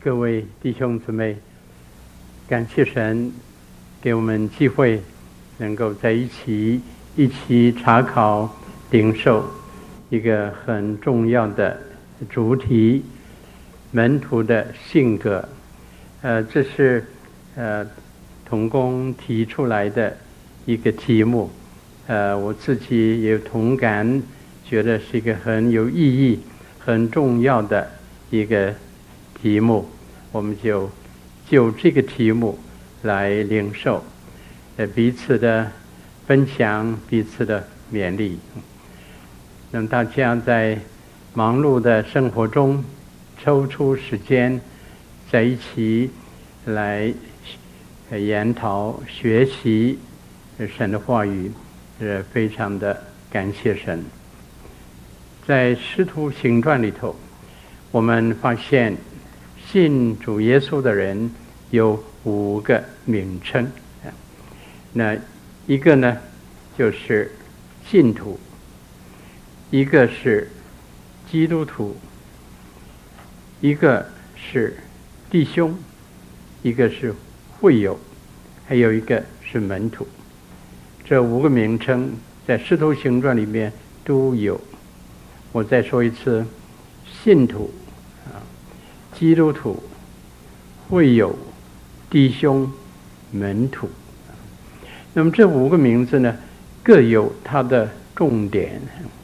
各位弟兄姊妹，感谢神给我们机会能够在一起查考领受一个很重要的主题，门徒的性格。这是同工提出来的一个题目，我自己也有同感，觉得是一个很有意义、很重要的一个题目。我们就这个题目来领受，彼此的分享，彼此的勉励。让大家在忙碌的生活中抽出时间，在一起来研讨学习神的话语，非常的感谢神。在使徒行传里头，我们发现信主耶稣的人有5个名称。那一个呢就是信徒，一个是基督徒，一个是弟兄，一个是会友，还有一个是门徒。这5个名称在使徒行传里面都有。我再说一次，信徒、基督徒、会友、弟兄、门徒。那么这5个名字呢，各有它的重点。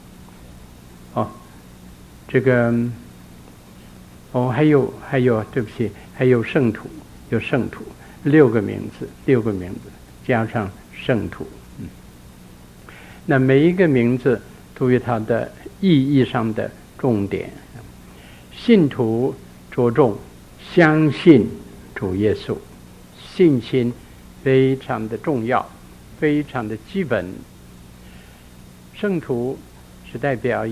还有，对不起，还有圣徒，有圣徒，6个名字，加上圣徒。那每一个名字都有它的意义上的重点。信徒着重相信主耶稣，信心非常的重要，非常的基本。圣徒是代表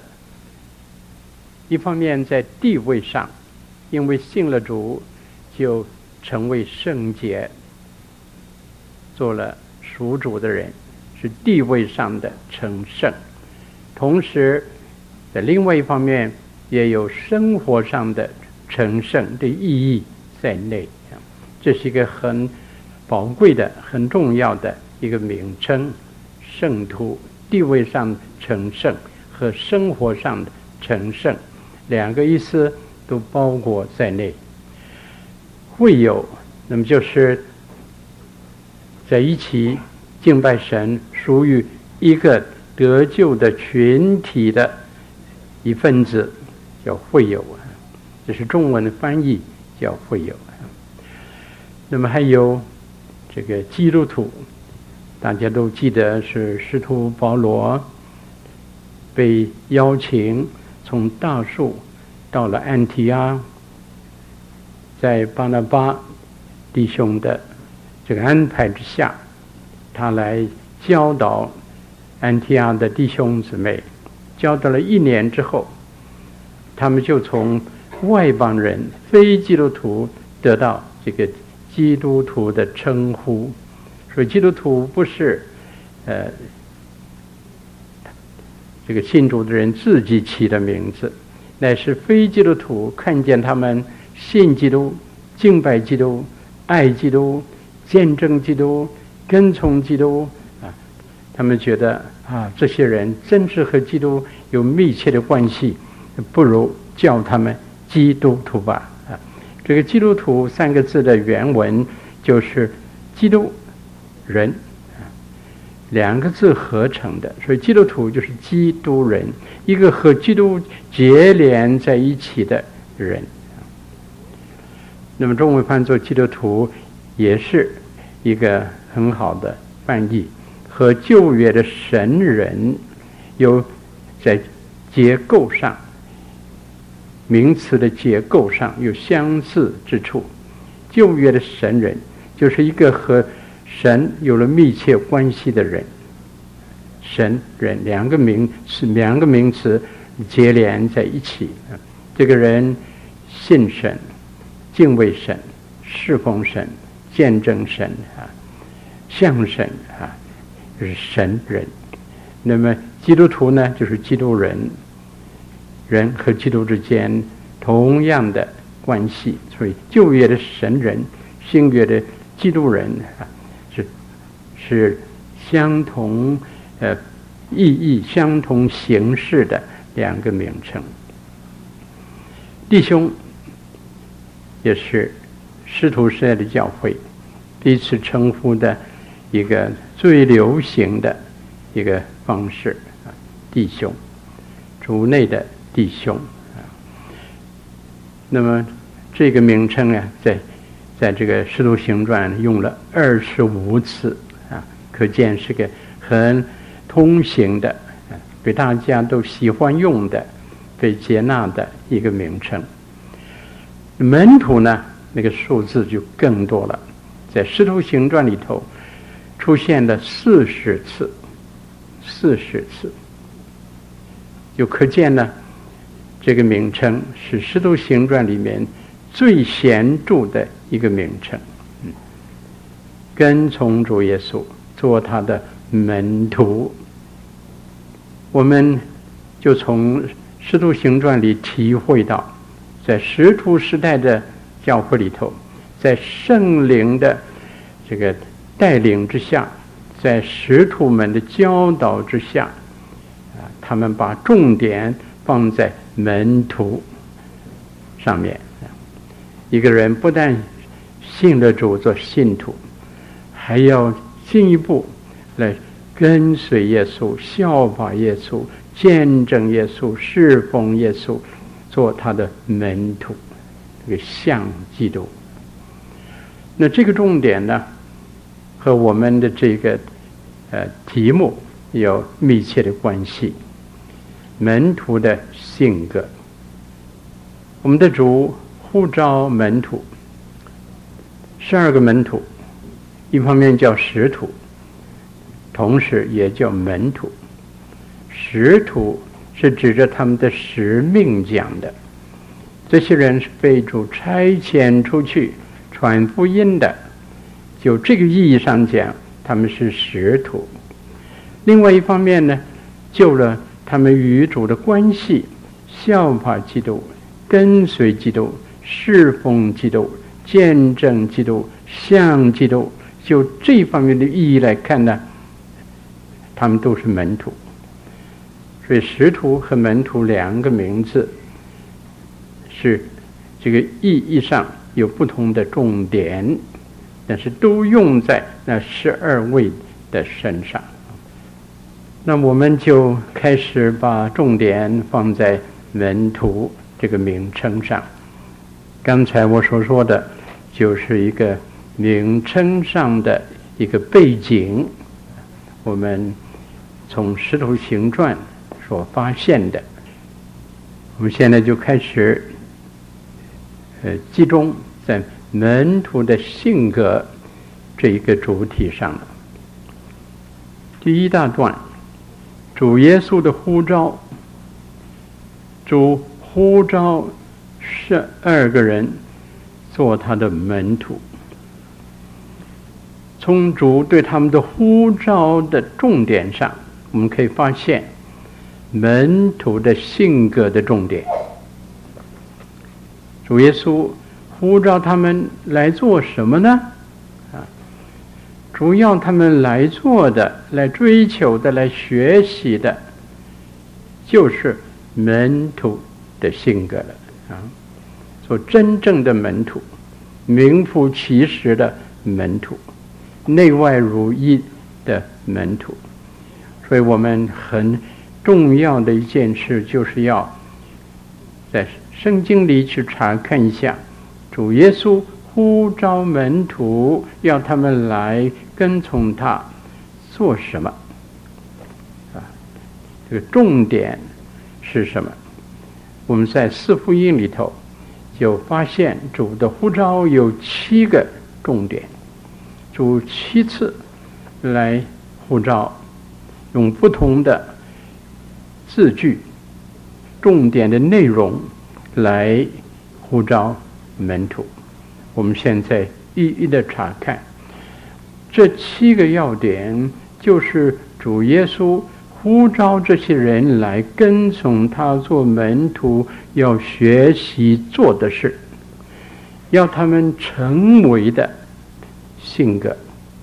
一方面在地位上，因为信了主就成为圣洁，做了属主的人，是地位上的成圣。同时在另外一方面也有生活上的成圣的意义在内。这是一个很宝贵的、很重要的一个名称。圣徒地位上成圣和生活上的成圣，2个意思都包括在内。会友，那么就是在一起敬拜神，属于一个得救的群体的一份子，叫会友。这是中文的翻译，叫会友。那么还有这个基督徒，大家都记得是使徒保罗被邀请从大数到了安提阿，在巴拿巴弟兄的这个安排之下，他来教导安提阿的弟兄姊妹。教导了1年之后，他们就从外邦人、非基督徒得到这个基督徒的称呼。所以基督徒不是这个信主的人自己起的名字，乃是非基督徒看见他们信基督、敬拜基督、爱基督、见证基督、跟从基督他们觉得这些人真是和基督有密切的关系，不如叫他们基督徒吧。这个基督徒3个字的原文就是基督人，2个字合成的，所以基督徒就是基督人，一个和基督结连在一起的人。那么中文翻作基督徒也是一个很好的翻译，和旧约的神人有在结构上，名词的结构上有相似之处。旧约的神人就是一个和神有了密切关系的人，神人2个名词结连在一起。这个人信神、敬畏神、侍奉神、见证神像神就是神人。那么基督徒呢，就是基督人，人和基督之间同样的关系。所以旧约的神人，新约的基督人是相同意义、相同形式的两个名称。弟兄也是使徒时代的教会彼此称呼的一个最流行的一个方式，弟兄，主内的弟兄。那么这个名称呢，在这个使徒行传用了25次可见是个很通行的，被大家都喜欢用的，被接纳的一个名称。门徒呢，那个数字就更多了，在使徒行传里头出现了40次，就可见呢，这个名称是使徒行传里面最显著的一个名称。跟从主耶稣，做他的门徒。我们就从使徒行传里体会到，在使徒时代的教会里头，在圣灵的这个带领之下，在使徒们的教导之下，他们把重点放在门徒上面。一个人不但信了主做信徒，还要进一步来跟随耶稣，效法耶稣，见证耶稣，侍奉耶稣，做他的门徒，这个像基督。那这个重点呢，和我们的这个题目有密切的关系。门徒的性格，我们的主呼召门徒，12个门徒，一方面叫使徒，同时也叫门徒。使徒是指着他们的使命讲的，这些人是被主差遣出去传福音的，就这个意义上讲，他们是使徒。另外一方面呢，就了他们与主的关系，效法基督，跟随基督，侍奉基督，见证基督，像基督，就这方面的意义来看呢，他们都是门徒。所以使徒和门徒两个名字是这个意义上有不同的重点，但是都用在那12位的身上。那我们就开始把重点放在门徒这个名称上。刚才我所说的就是一个名称上的一个背景，我们从使徒行传所发现的。我们现在就开始集中在门徒的性格这一个主题上了。第一大段，主耶稣的呼召，主呼召12个人做他的门徒。从主对他们的呼召的重点上，我们可以发现门徒的性格的重点。主耶稣呼召他们来做什么呢？主要他们来做的、来追求的、来学习的，就是门徒的性格了。做真正的门徒，名副其实的门徒，内外如一的门徒。所以我们很重要的一件事，就是要在圣经里去查看一下，主耶稣呼召门徒，要他们来跟从他做什么？这个重点是什么？我们在四福音里头就发现，主的呼召有7个重点，主7次来呼召，用不同的字句、重点的内容来呼召门徒。我们现在一一的查看，这7个要点就是主耶稣呼召这些人来跟从他做门徒要学习做的事。 要他们成为的性格，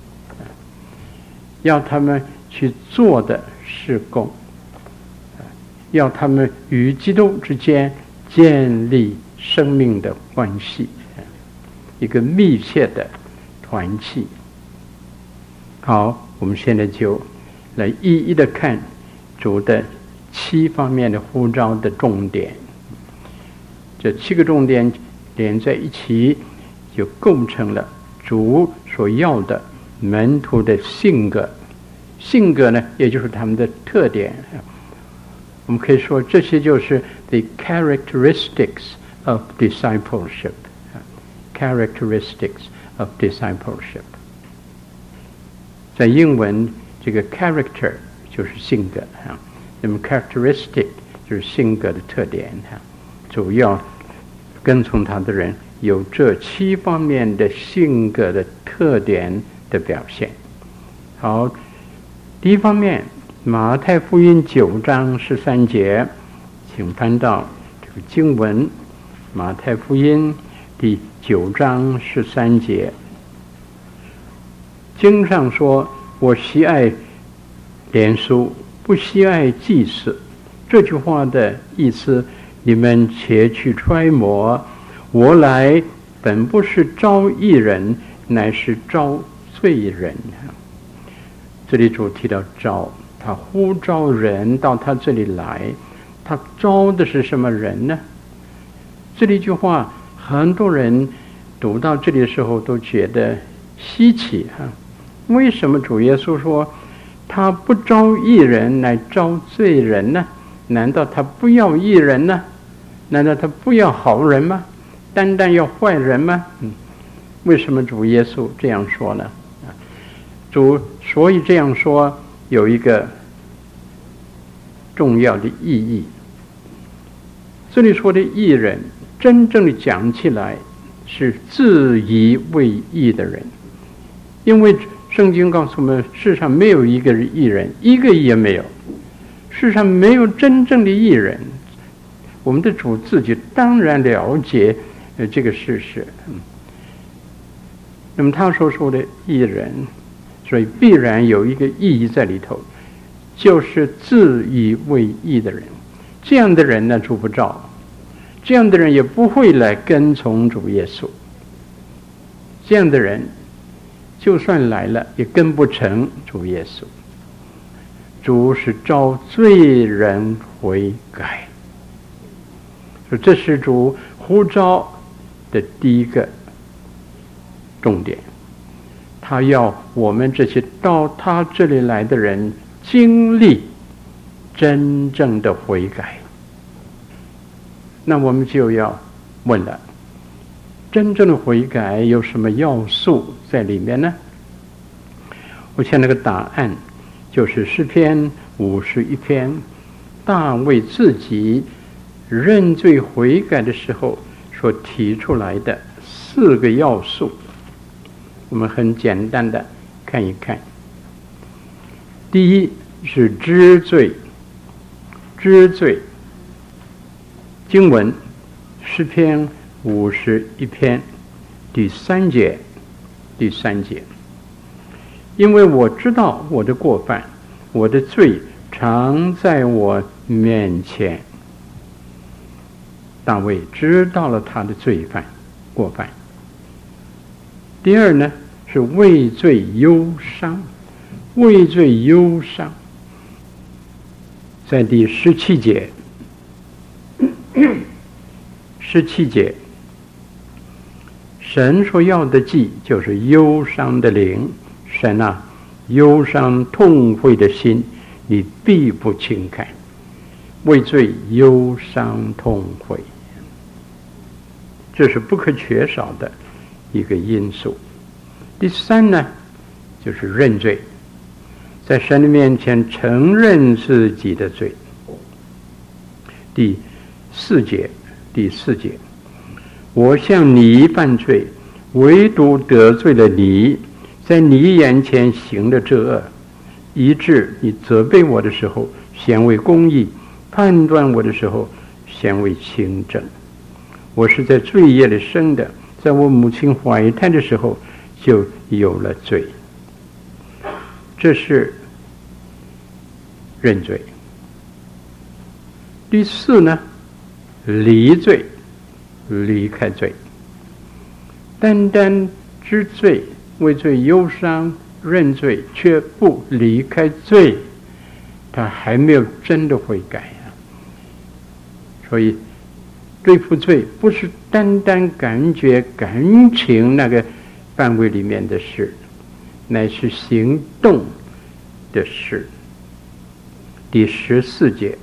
要他们去做的事工，要他们与基督之间建立生命的关系，一个密切的团契。好，我们现在就来一一的看主的7方面的呼召的重点。这7个重点连在一起，就构成了主所要的门徒的性格。性格呢，也就是他们的特点。我们可以说，这些就是 the characteristics of discipleship. Characteristics of discipleship. 在英文，这个 character 就是性格哈，那么 characteristic 就是性格的特点哈。主要跟从他的人有这7方面的性格的特点的表现。好，第一方面，马太福音9章13节，请翻到这个经文，马太福音第9章13节。经上说：“我喜爱怜恤，不喜爱祭祀。”这句话的意思，你们且去揣摩。我来本不是招义人，乃是招罪人。这里主提到招，他呼召人到他这里来，他招的是什么人呢？这里一句话，很多人读到这里的时候都觉得稀奇哈。为什么主耶稣说他不招义人，乃招罪人呢？难道他不要义人呢？难道他不要好人吗？单单要坏人吗？为什么主耶稣这样说呢？主所以这样说有一个重要的意义。这里说的义人，真正的讲起来是自以为义的人，因为圣经告诉我们，世上没有一个义人，一个也没有。世上没有真正的义人。我们的主自己当然了解这个事实。那么他所说的义人，所以必然有一个意义在里头，就是自以为义的人。这样的人呢，主不召，这样的人也不会来跟从主耶稣。这样的人就算来了，也跟不成主耶稣。主是召罪人悔改，所以这是主呼召的第一个重点。他要我们这些到他这里来的人经历真正的悔改。那我们就要问了，真正的悔改有什么要素在里面呢？我想那个答案就是诗篇51篇，大卫自己认罪悔改的时候所提出来的4个要素。我们很简单的看一看。第一是知罪，知罪。经文诗篇51篇第3节，因为我知道我的过犯，我的罪常在我面前。大卫知道了他的过犯。第二呢，是为罪忧伤，为罪忧伤。在第17节，17节，神所要的祭就是忧伤的灵。神啊，忧伤痛悔的心，你必不轻看。为罪忧伤痛悔，这是不可缺少的一个因素。第3呢，就是认罪，在神的面前承认自己的罪。第4节，我向你犯罪，唯独得罪了你，在你眼前行了这恶，以致你责备我的时候显为公义，判断我的时候显为清正。我是在罪孽里生的， 在我母亲怀胎的时候就有了罪。这是认罪。第四呢，离罪，离开罪。单单知罪，为罪忧伤，认罪，却不离开罪，他还没有真的悔改啊。所以对付罪不是单单感觉感情那个范围里面的事，乃是行动的事。第14节，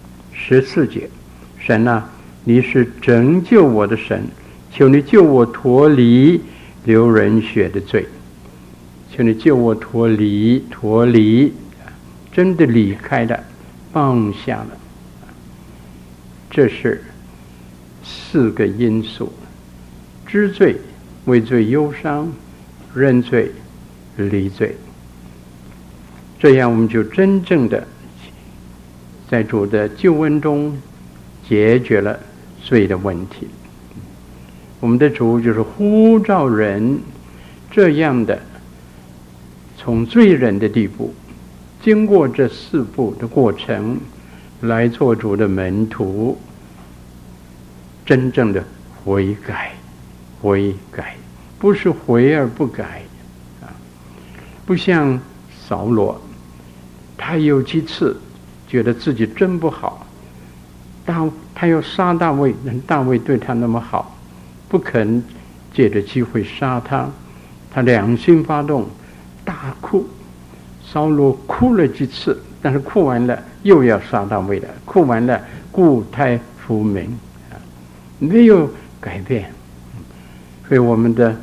神啊，你是拯救我的神，求你救我脱离流人血的罪，求你救我脱离，真的离开了，放下了。这是4个因素：知罪、为罪忧伤、认罪、离罪。这样我们就真正的在主的救恩中解决了罪的问题。我们的主就是呼召人这样的从罪人的地步，经过这4步的过程来做主的门徒，真正的悔改，不是悔而不改啊！不像扫罗，他有几次觉得自己真不好，他要杀大卫，大卫对他那么好，不肯借着机会杀他，他良心发动，大哭。扫罗哭了几次，但是哭完了又要杀大卫了，哭完了故态复萌啊，没有改变。所以我们的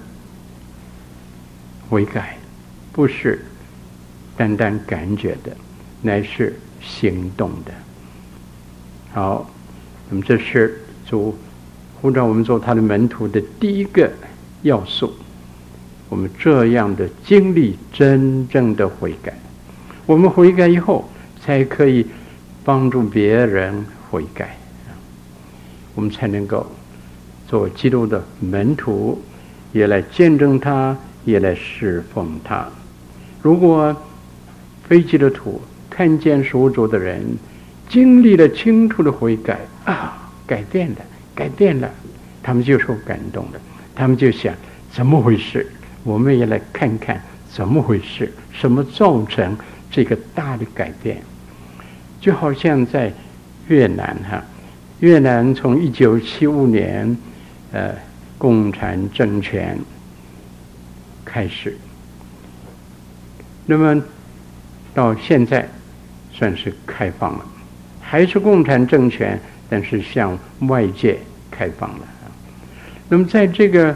悔改不是单单感觉的，乃是行动的。好，那么这是主呼召我们做他的门徒的第一个要素。我们这样的经历真正的悔改，我们悔改以后才可以帮助别人悔改，我们才能够做基督的门徒，也来见证他，也来侍奉他。如果非基督徒看见属主的人经历了清楚的悔改啊，改变了，他们就受感动了，他们就想怎么回事，我们也来看看怎么回事，什么造成这个大的改变。就好像在越南越南从1975年共产政权开始，那么到现在算是开放了，还是共产政权，但是向外界开放了。那么在这个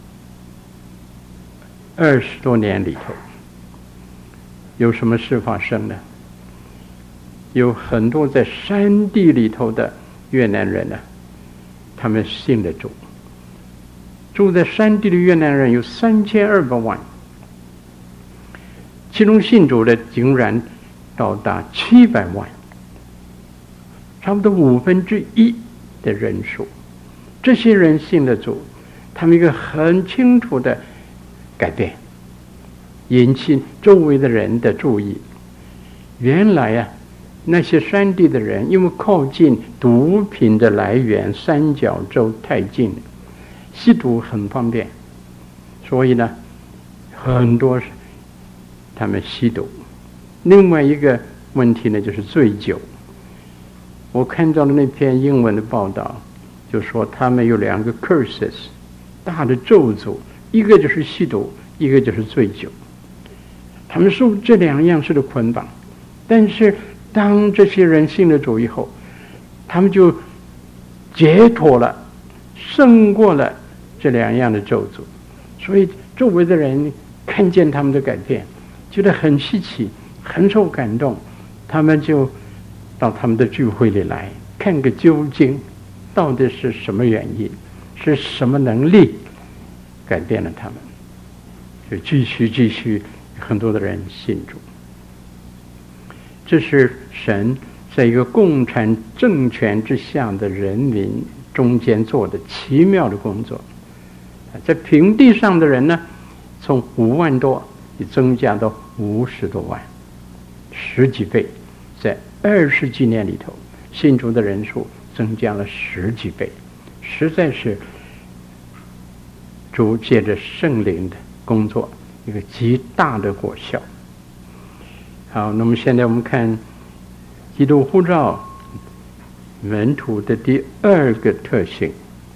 20多年里头，有什么事发生呢？有很多在山地里头的越南人呢，他们信了主。住在山地的越南人有3200万，其中信主的竟然到达700万，差不多1/5的人数。这些人信了主，他们一个很清楚的改变，引起周围的人的注意。原来那些山地的人因为靠近毒品的来源三角洲太近，吸毒很方便，所以呢很多他们吸毒。另外一个问题呢就是醉酒。我看到了那篇英文的报道，就说他们有2个 curses 大的咒诅，一个就是吸毒，一个就是醉酒。他们受这2样事的捆绑，但是当这些人信了主以后，他们就解脱了，胜过了这2样的咒诅。所以周围的人看见他们的改变，觉得很稀奇，很受感动，他们就到他们的聚会里来看个究竟，到底是什么原因，是什么能力改变了他们，就继续很多的人信主。这是神在一个共产政权之下的人民中间做的奇妙的工作。 在平地上的人呢，从5万多增加到50多万，10几倍，在20几年里头，信主的人数增加了10几倍，实在是主借着圣灵的工作，一个极大的果效。好，那么现在我们看基督呼召门徒的第2个特性，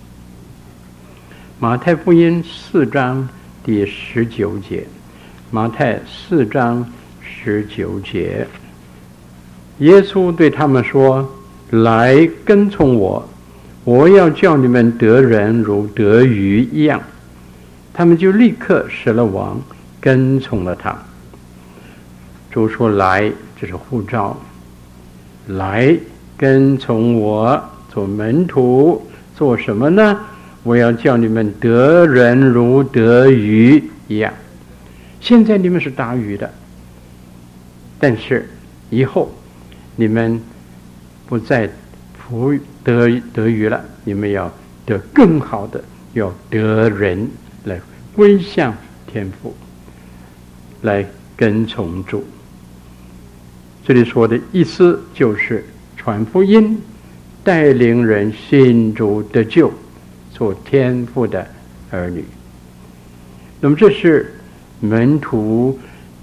马太福音4章第19节，马太4章19节，耶稣对他们说：“来跟从我，我要叫你们得人如得鱼一样。”他们就立刻舍了网，跟从了他。主说：“来，这是呼召，来跟从我，做门徒，做什么呢？我要叫你们得人如得鱼一样。”现在你们是打鱼的，但是以后你们不再得鱼了，你们要得更好的，要得人，来归向天父，来跟从主。这里说的意思就是传福音，带领人信主得救，做天父的儿女。那么这是门徒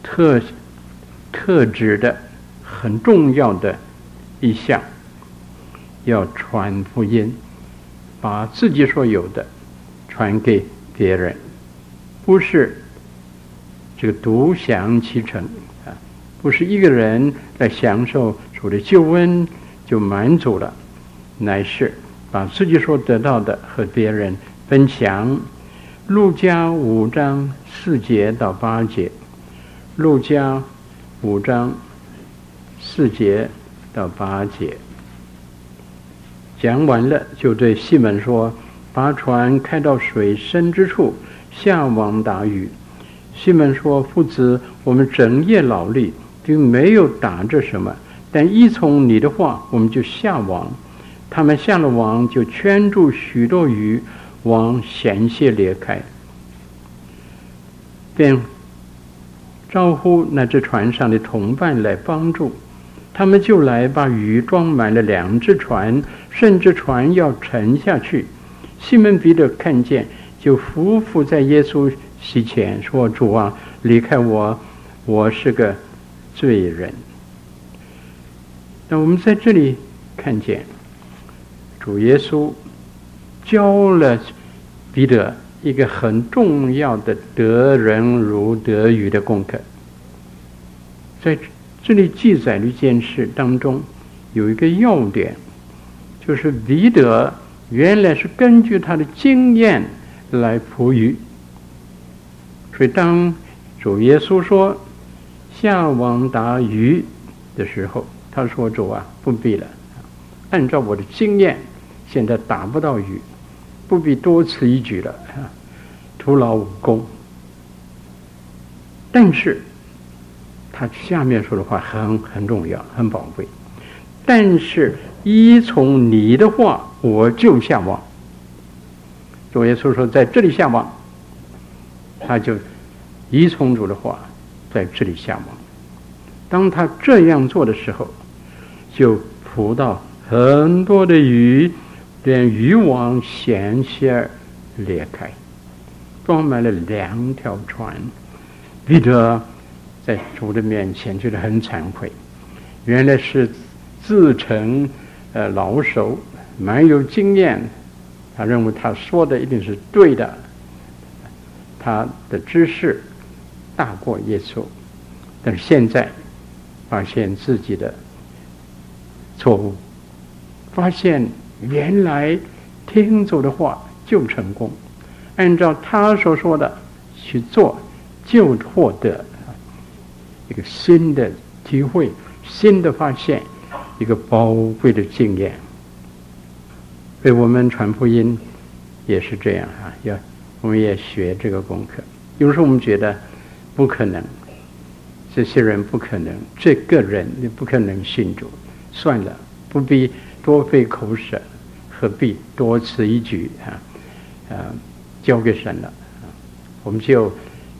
特质的很重要的一项，要传福音，把自己所有的传给别人，不是这个独享其成啊，不是一个人来享受主的救恩就满足了，乃是把自己所得到的和别人分享。路加5章4节到8节，路加5章4节到8节，讲完了，就对西门说：“把船开到水深之处，下网打鱼。”西门说：“夫子，我们整夜劳力，并没有打着什么，但依从你的话，我们就下网。”他们下了网，就圈住许多鱼，网险些裂开，便招呼那只船上的同伴来帮助。他们就来把鱼装满了2只船，甚至船要沉下去。西门彼得看见，就伏在耶稣膝前说：“主啊，离开我，我是个罪人。”那我们在这里看见主耶稣教了彼得一个很重要的得人如得鱼的功课。在这里记载的一件事当中有一个要点，就是彼得原来是根据他的经验来捕鱼，所以当主耶稣说下网打鱼的时候，他说：“主啊，不必了，按照我的经验现在打不到鱼，不必多此一举了，徒劳无功。”但是他下面说的话很重要，很宝贵。但是依从你的话，我就下网。主耶稣说在这里下网，他就依从主的话，在这里下网。当他这样做的时候，就捕到很多的鱼，连渔网险些裂开，装满了2条船。彼得在主的面前觉得很惭愧，原来是自称老手，蛮有经验，他认为他说的一定是对的，他的知识大过耶稣，但是现在发现自己的错误，发现原来听主的话就成功，按照他所说的去做，就获得一个新的机会，新的发现，一个宝贵的经验。所以我们传福音也是这样啊，我们也学这个功课。有时候我们觉得不可能，这些人不可能，这个人你不可能信主，算了，不必多费口舌，何必多此一举啊？ 交给神了，我们就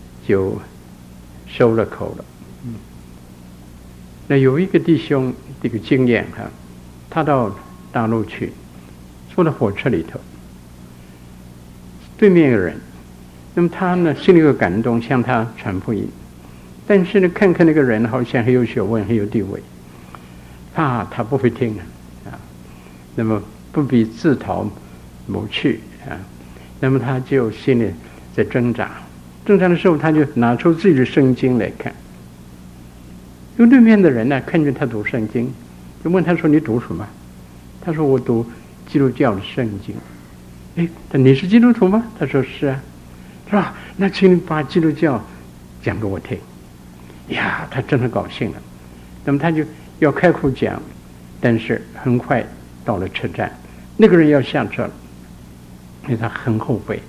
收了口了。那有一个弟兄这个经验他到大陆去，坐在火车里头，对面一个人，那么他呢心里有感动，向他传福音，但是呢看看那个人好像很有学问，很有地位，他不会听那么不必自讨谋趣那么他就心里在挣扎的时候，他就拿出自己的圣经来看。有对面的人呢，看见他读圣经，就问他说：“你读什么？”他说：“我读基督教的圣经。”你是基督徒吗？他说：“是啊。”是吧？那请你把基督教讲给我听。呀，他真的高兴了。那么他就要开口讲，但是很快到了车站，那个人要下车了，因为他很后悔。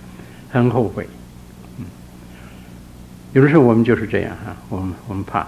有的时候我们就是这样我们怕。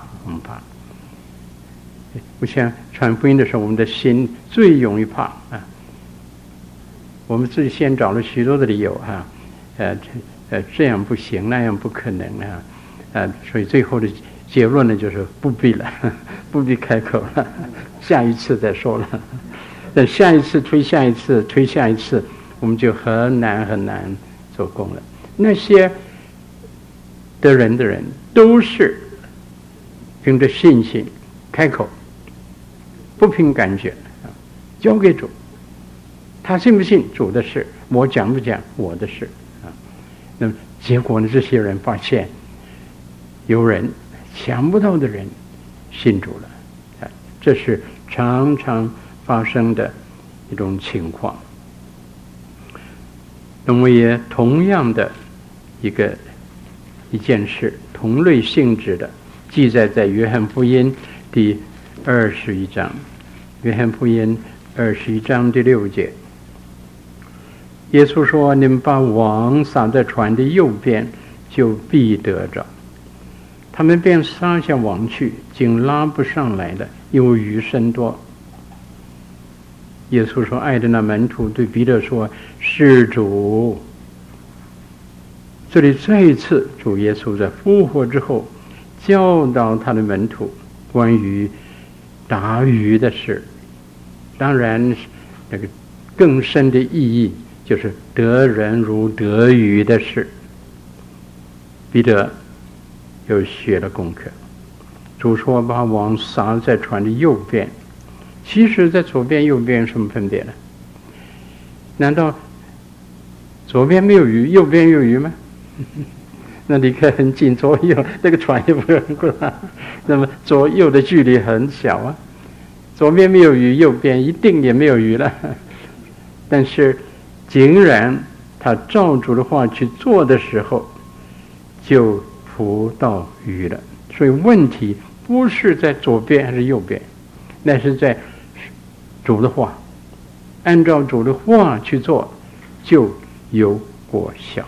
我想传福音的时候，我们的心最容易怕我们自己先找了许多的理由这样不行，那样不可能所以最后的结论呢，就是不必了，不必开口了，下一次再说了。等下一次推下一次，我们就很难做工了。那些的人都是凭着信心开口，不凭感觉交给主。他信不信主的事，我讲不讲我的事那么结果呢，这些人发现有人想不到的人信主了这是常常发生的一种情况。那么也同样的一件事，同类性质的记载在约翰福音第21章，约翰福音21章第6节，耶稣说：“你们把网撒在船的右边，就必得着。”他们便撒下网去，竟拉不上来了，因为鱼甚多。耶稣说：“爱的那门徒对彼得说：‘是主。’”这里再一次，主耶稣在复活之后教导他的门徒关于打鱼的事。当然那个更深的意义就是得人如得鱼的事。彼得又学了功课，主说把网撒在船的右边。其实在左边右边有什么分别呢？难道左边没有鱼，右边有鱼吗？那离开很近，左右那个船也不能过来，那么左右的距离很小左边没有鱼，右边一定也没有鱼了。但是竟然他照主的话去做的时候，就捕到鱼了。所以问题不是在左边还是右边，那是在主的话，按照主的话去做，就有果效。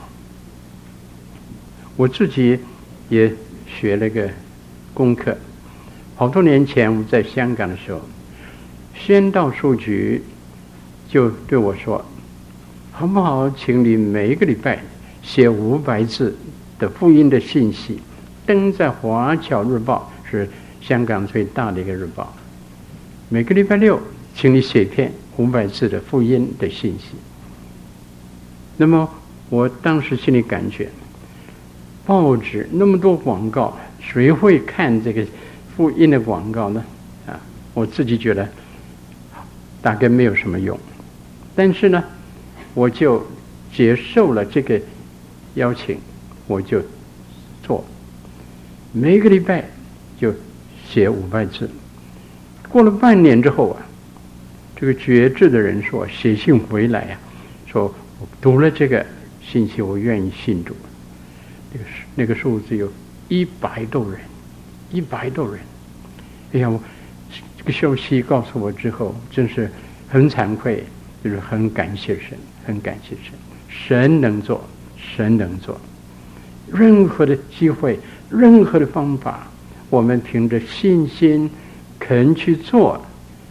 我自己也学了个功课，好多年前我在香港的时候，宣道书局就对我说：“好不好，请你每一个礼拜写500字的福音的信息，登在华侨日报，是香港最大的一个日报。每个礼拜6，请你写一篇500字的福音的信息。”那么我当时心里感觉，报纸那么多广告，谁会看这个福音的广告呢？我自己觉得大概没有什么用。但是呢，我就接受了这个邀请，我就做，每个礼拜就写500字。过了半年之后这个决志的人说写信回来说我读了这个信息，我愿意信主。那个数字有100多人，100多人。哎呀，这个消息告诉我之后，真是很惭愧，就是很感谢神，很感谢神。神能做，神能做。任何的机会，任何的方法，我们凭着信心肯去做，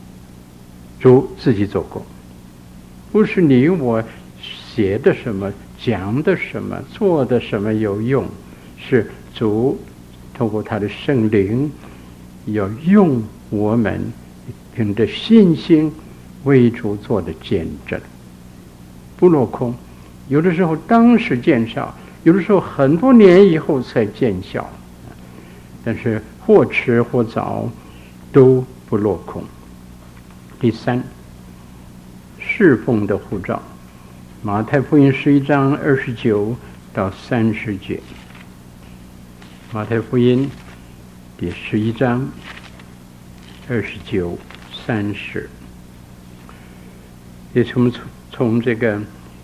主自己做过。不是你我写的什么讲的什么，做的什么有用，是主透过他的圣灵要用我们凭着信心为主做的见证，不落空。有的时候当时见效，有的时候很多年以后才见效，但是或迟或早都不落空。第三，侍奉的呼召，马太福音11章29到30节。马太福音第11章29、30，也是我们从这个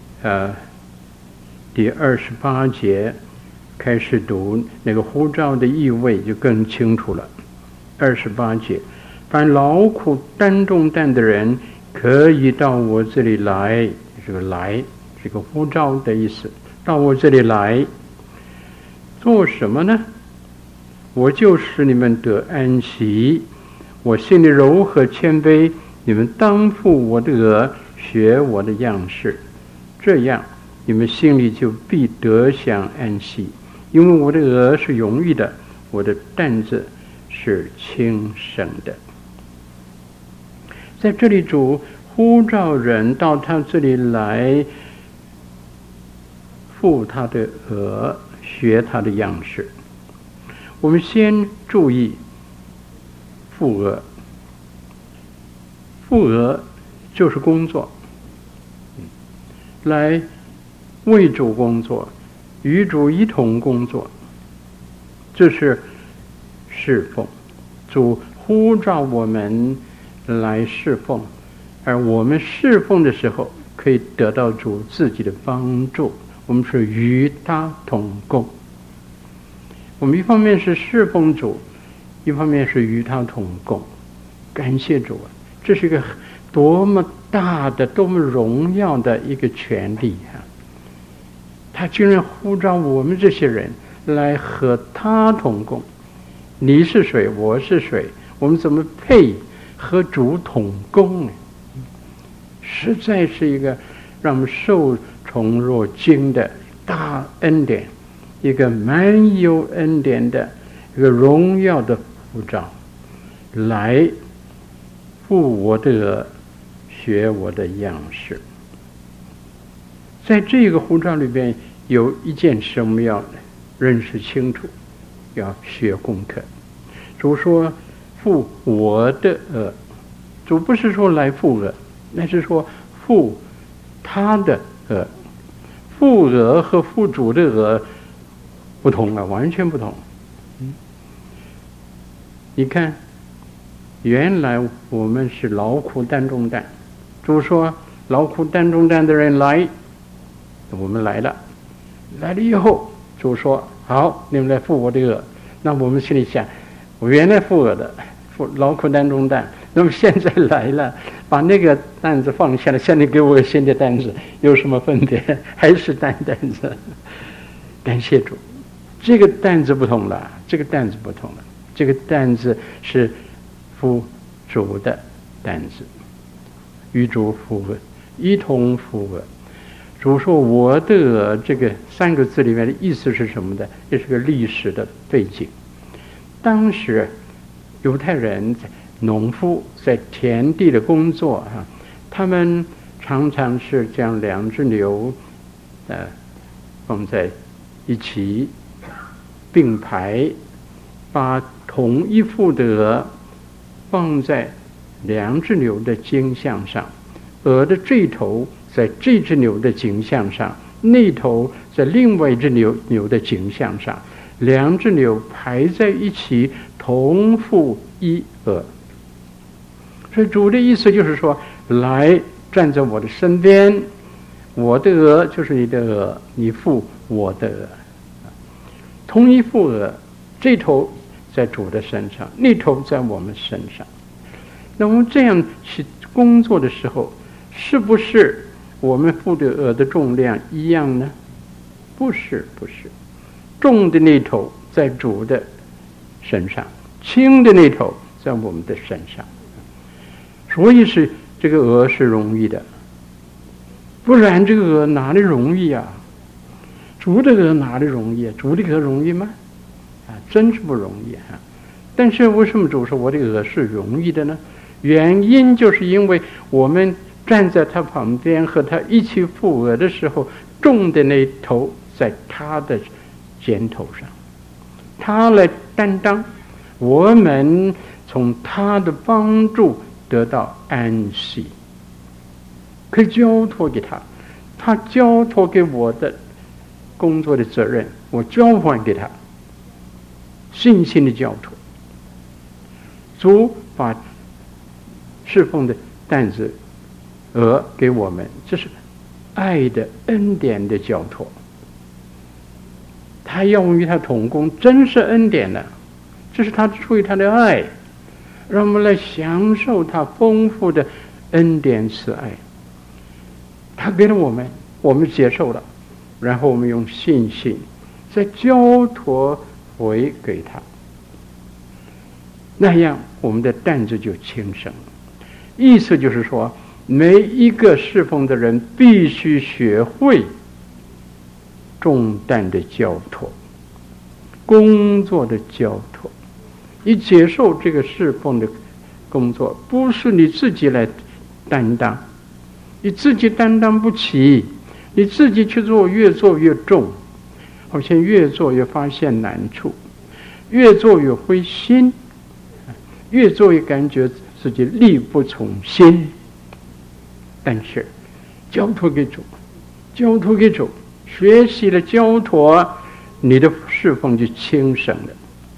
第28节开始读，那个呼召的意味就更清楚了。28节，凡劳苦担重担的人，可以到我这里来。这个来，这个呼召的意思，到我这里来做什么呢？我就使你们得安息。我心里柔和谦卑，你们当负我的轭，学我的样式，这样你们心里就必得享安息。因为我的轭是容易的，我的担子是轻省的。在这里，主呼召人到他这里来，负他的轭，学他的样式。我们先注意负轭，负轭就是工作，来为主工作，与主一同工作，这是侍奉。主呼召我们来侍奉，而我们侍奉的时候可以得到主自己的帮助，我们是与他同工。我们一方面是侍奉主，一方面是与他同工。感谢主啊，这是一个多么大的、多么荣耀的一个权利啊！他居然呼召我们这些人来和他同工。你是谁？我是谁？我们怎么配和主同工呢？实在是一个让我们受宠若惊的大恩典，一个满有恩典的一个荣耀的呼召，来负我的轭，学我的样式。在这个呼召里边有一件事我们要认识清楚，要学功课。主说负我的轭，主不是说来负轭，那是说负他的轭。负轭和负主的轭不同啊，完全不同。你看，原来我们是劳苦担重担，主说劳苦担重担的人来，我们来了。来了以后，主说好，你们来负我的轭。那我们心里想，我原来负轭的，负劳苦担重担，那么现在来了，把那个担子放下来，现在给我个新的担子，有什么分别？还是担子。感谢主，这个担子不同了，这个担子不同了，这个担子是负主的担子，与主负轭，一同负轭。主说我的这个三个字里面的意思是什么呢？这是个历史的背景。当时犹太人农夫在田地的工作啊，他们常常是将两只牛放在一起并排，把同一副的放在两只牛的颈项上，鹅的这头在这只牛的颈项上，那头在另外一只牛的颈项上，两只牛排在一起，同负一轭。所以主的意思就是说，来站在我的身边，我的轭就是你的轭，你负我的轭，同一副轭，这头在主的身上，那头在我们身上。那我们这样去工作的时候，是不是我们负的轭的重量一样呢？不是，不是。重的那头在主的身上，轻的那头在我们的身上。所以是这个轭是容易的，不然这个轭哪里容易啊？ 主的鹅哪里容易？主的鹅容易吗？真是不容易啊！但是为什么主说我的鹅是容易的呢？原因就是因为我们站在他旁边和他一起负鹅的时候，重的那头在他的肩头上，他来担当，我们从他的帮助得到安息，可以交托给他，他交托给我的工作的责任，我交还给他，信心的交托。主把侍奉的担子鹅给我们，这是爱的恩典的交托。他要与他同工，真是恩典了，这是他出于他的爱，让我们来享受他丰富的恩典慈爱。他给了我们，我们接受了，然后我们用信心再交托回给他，那样我们的担子就轻省了。意思就是说，每一个侍奉的人必须学会重担的交托，工作的交托。你接受这个侍奉的工作，不是你自己来担当，你自己担当不起，你自己去做，越做越重，好像越做越发现难处，越做越灰心，越做越感觉自己力不从心。但是交托给主，交托给主，学习了交托，你的侍奉就轻省了，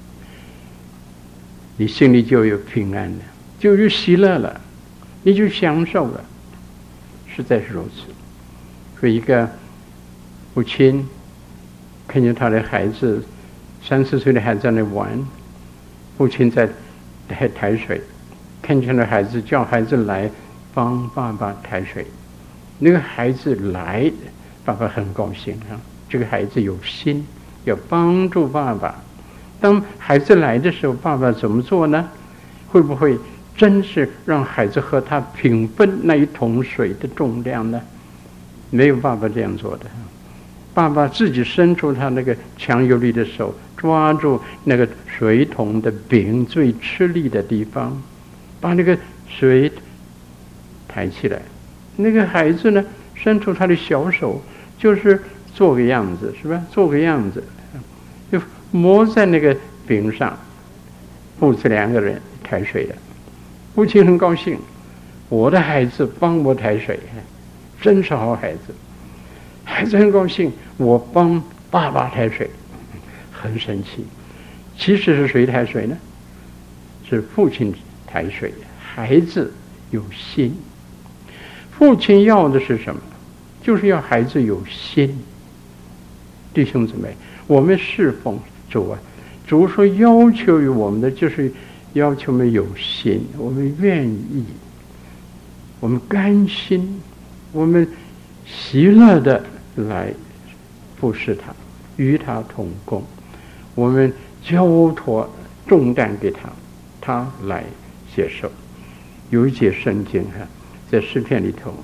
你心里就有平安了，就有喜乐了，你就享受了，实在是如此。所以一个父亲看见他的孩子3、4岁的孩子在那玩，父亲在抬水，看见了孩子，叫孩子来帮爸爸抬水。那个孩子来，爸爸很高兴啊，这个孩子有心要帮助爸爸。当孩子来的时候，爸爸怎么做呢？会不会真是让孩子和他平分那一桶水的重量呢？没有爸爸这样做的。爸爸自己伸出他那个强有力的手，抓住那个水桶的柄最吃力的地方，把那个水抬起来。那个孩子呢，伸出他的小手，就是做个样子，是吧？做个样子，就摸在那个柄上。父子2个人抬水的，父亲很高兴，我的孩子帮我抬水，真是好孩子。孩子很高兴，我帮爸爸抬水，很神奇。其实是谁抬水呢？是父亲抬水，孩子有心。父亲要的是什么？就是要孩子有心。弟兄姊妹，我们侍奉主啊，主说要求于我们的就是要求我们有心，我们愿意，我们甘心，我们喜乐的来服侍他，与他同工，我们交托重担给他，他来接受。有一节圣经在诗篇里头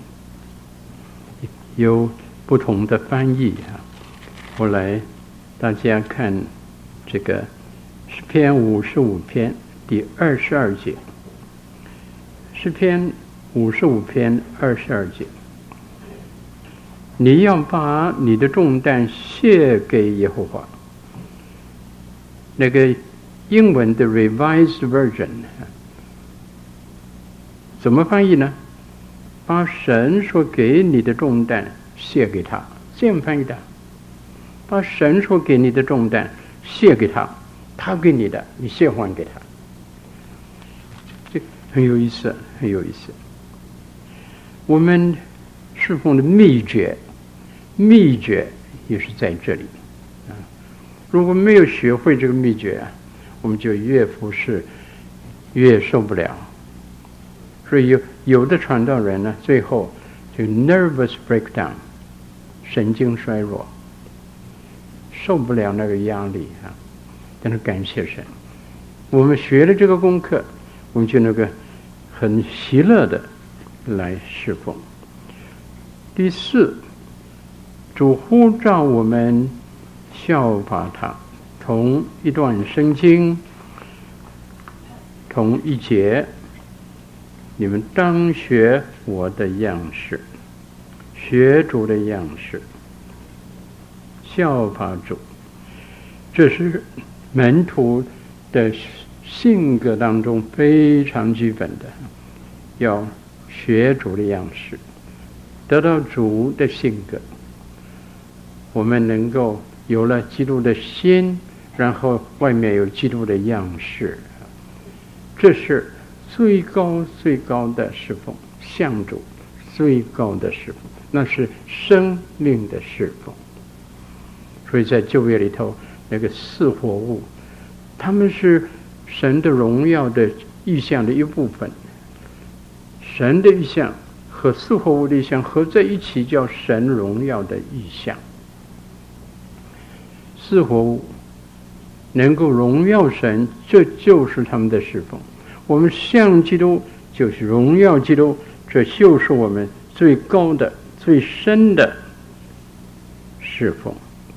有不同的翻译我来大家看这个诗篇55篇第22节，诗篇55篇22节，你要把你的重担卸给耶和华。那个英文的 Revised Version 怎么翻译呢？把神所给你的重担卸给他，这样翻译的。把神所给你的重担卸给他，他给你的，你卸还给他。这很有意思，很有意思。我们侍奉的秘诀也是在这里如果没有学会这个秘诀我们就越服侍越受不了。所以有的传道人呢，最后就 nervous breakdown， 神经衰弱，受不了那个压力但是感谢神，我们学了这个功课，我们就那个很喜乐的来侍奉。第4， 主呼召我们效法他，同一段圣经，同一节，你们当学我的样式，学主的样式，效法主。这是门徒的性格当中非常基本的，要学主的样式，得到主的性格。我们能够有了基督的心，然后外面有基督的样式，这是最高最高的侍奉，向主最高的侍奉，那是生命的侍奉。所以在旧约里头，那个四活物，他们是神的荣耀的意象的一部分。神的意象和四活物的意象合在一起，叫神荣耀的意象。四活物能够荣耀神，这就是他们的侍奉。我们向基督，就是荣耀基督，这就是我们最高的、最深的侍奉。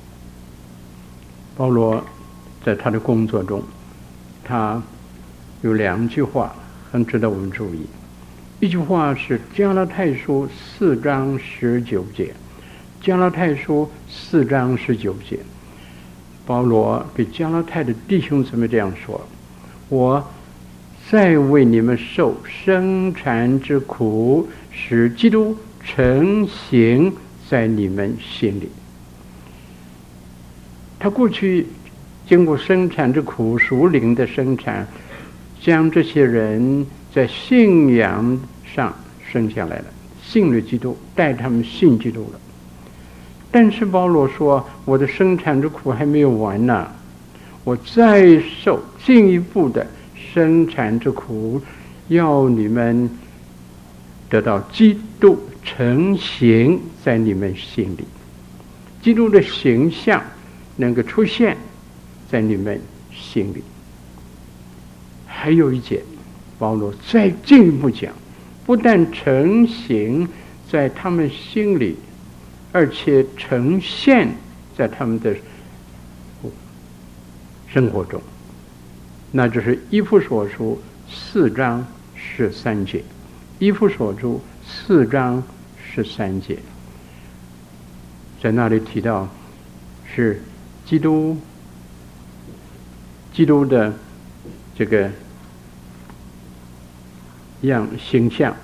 保罗在他的工作中，他有2句话很值得我们注意。一句话是加拉太书4章19节，加拉太书4章19节，保罗给加拉太的弟兄姊妹这样说：我在为你们受生产之苦，使基督成形在你们心里。他过去经过生产之苦，属灵的生产，将这些人在信仰上生下来了，信了基督，带他们信基督了。但是保罗说，我的生产之苦还没有完呢，我再受进一步的生产之苦，要你们得到基督成形在你们心里，基督的形象能够出现在你们心里。还有一节，保罗再进一步讲，不但成形在他们心里，而且呈现在他们的生活中。那就是以弗所书4章13节，以弗所书4章13节，在那里提到是基督的这个形象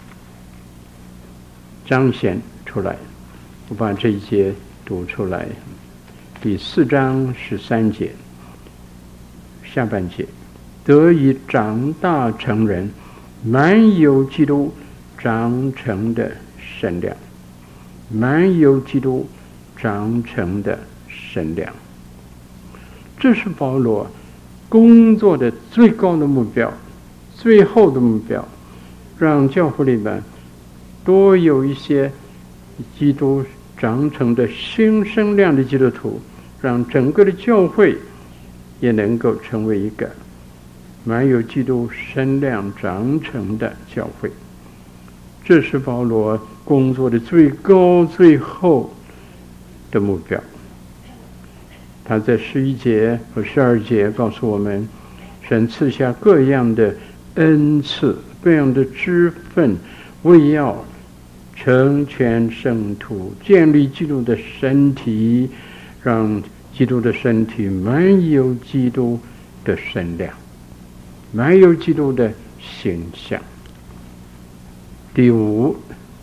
彰显出来。我把这一节读出来，第4章13节下半节，得以长大成人，满有基督长成的身量，满有基督长成的身量。这是保罗工作的最高的目标，最后的目标，让教会里面多有一些基督长成的新生量的基督徒，让整个的教会也能够成为一个满有基督身量长成的教会。这是保罗工作的最高最后的目标。他在11节和12节告诉我们，神赐下各样的恩赐，各样的职分，为要成全圣徒，建立基督的身体，让基督的身体满有基督的身量，满有基督的形象。第5，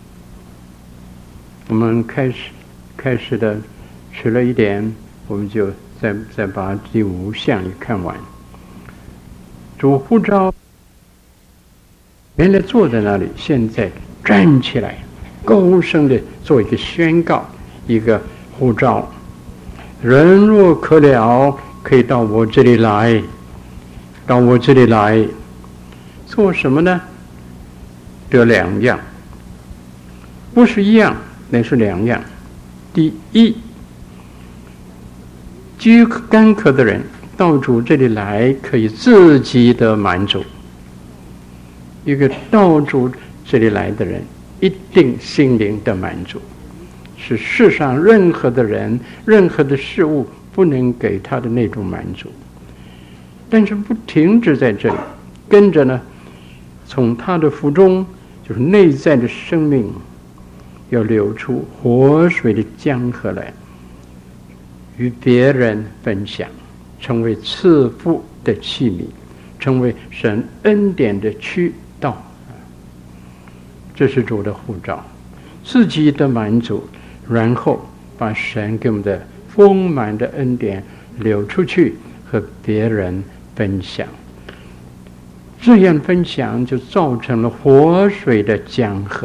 我们开始的迟了一点，我们就再把第5项也看完。主呼召，原来坐在那里，现在站起来，高声的做一个宣告，一个呼召。人若渴了，可以到我这里来，到我这里来，做什么呢？这2样，不是1样，那是2样。第一，饥干渴的人到主这里来，可以自己的满足。一个到主这里来的人，一定心灵的满足。 是世上任何的人、任何的事物不能给他的那种满足。但是不停止在这里，跟着呢，从他的腹中，就是内在的生命，要流出活水的江河来，与别人分享，成为赐福的器皿，成为神恩典的渠道。这是主的呼召，自己的满足，然后把神给我们的丰满的恩典流出去，和别人分享。这样分享就造成了活水的江河。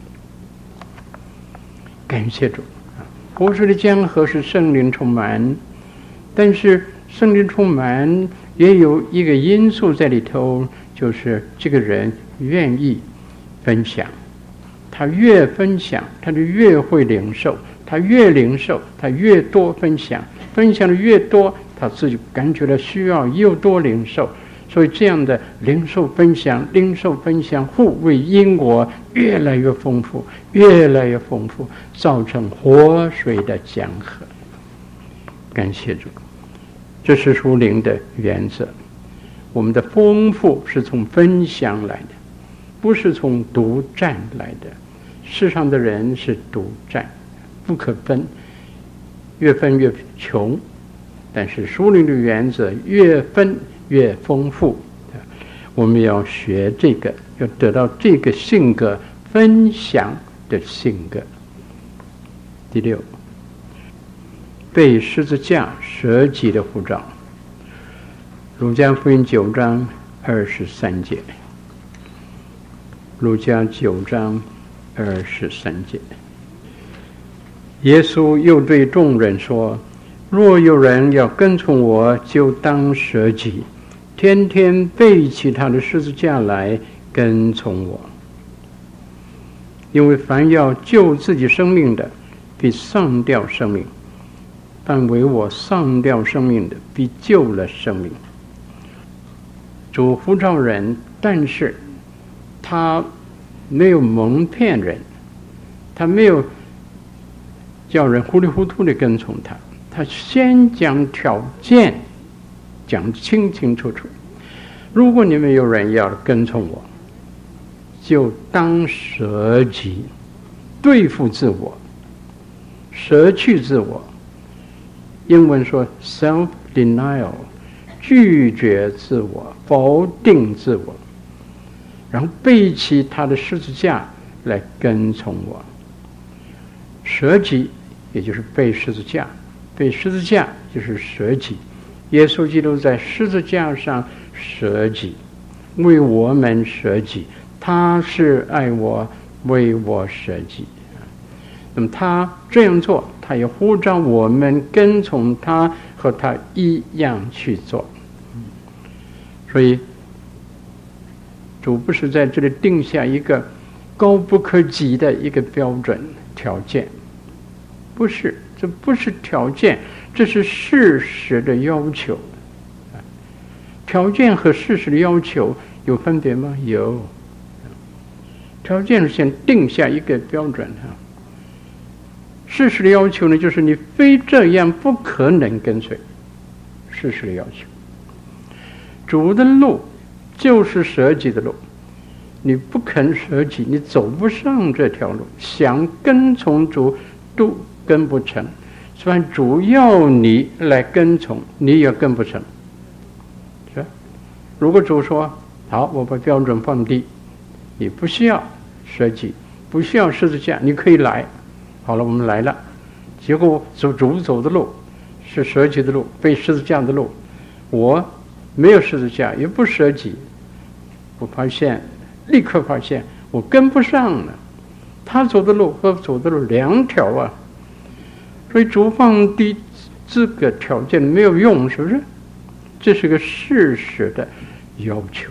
感谢主，活水的江河是圣灵充满，但是圣灵充满也有一个因素在里头，就是这个人愿意分享。他越分享，他就越会领受；他越领受，他越多分享。分享的越多，他自己感觉到需要又多领受。所以这样的领受分享、领受分享互为因果，越来越丰富，越来越丰富，造成活水的江河。感谢主，这是属灵的原则。我们的丰富是从分享来的，不是从独占来的。世上的人是独占，不可分，越分越穷。但是属灵的原则，越分越丰富。我们要学这个，要得到这个性格，分享的性格。第六，被十字架舍己的呼召。路加福音9章23节。路加9章23节。耶稣又对众人说，若有人要跟从我，就当舍己，天天背起他的十字架来跟从我。因为凡要救自己生命的，必丧掉生命；但为我丧掉生命的，必救了生命。主呼召人，但是他没有蒙骗人，他没有叫人糊里糊涂的跟从他。他先讲条件，讲清清楚楚。如果你们有人要跟从我，就当舍己，对付自我，舍去自我。英文说 self-denial， 拒绝自我，否定自我，然后背起他的十字架来跟从我。舍己也就是背十字架，背十字架就是舍己。耶稣基督在十字架上舍己，为我们舍己，他是爱我，为我舍己。那么他这样做，他也呼召我们跟从他，和他一样去做。所以主不是在这里定下一个高不可及的一个标准条件，不是，这不是条件，这是事实的要求。条件和事实的要求有分别吗？有。条件是先定下一个标准，事实的要求呢，就是你非这样不可能跟随。事实的要求，主的路就是舍己的路，你不肯舍己，你走不上这条路，想跟从主都跟不成。虽然主要你来跟从，你也跟不成。是吧？如果主说好，我把标准放低，你不需要舍己，不需要十字架，你可以来。好了，我们来了，结果主走的路是舍己的路，背十字架的路，我没有十字架，也不舍己，我立刻发现我跟不上了。他走的路和走的路两条啊，所以主放低这个条件没有用，是不是？这是个事实的要求。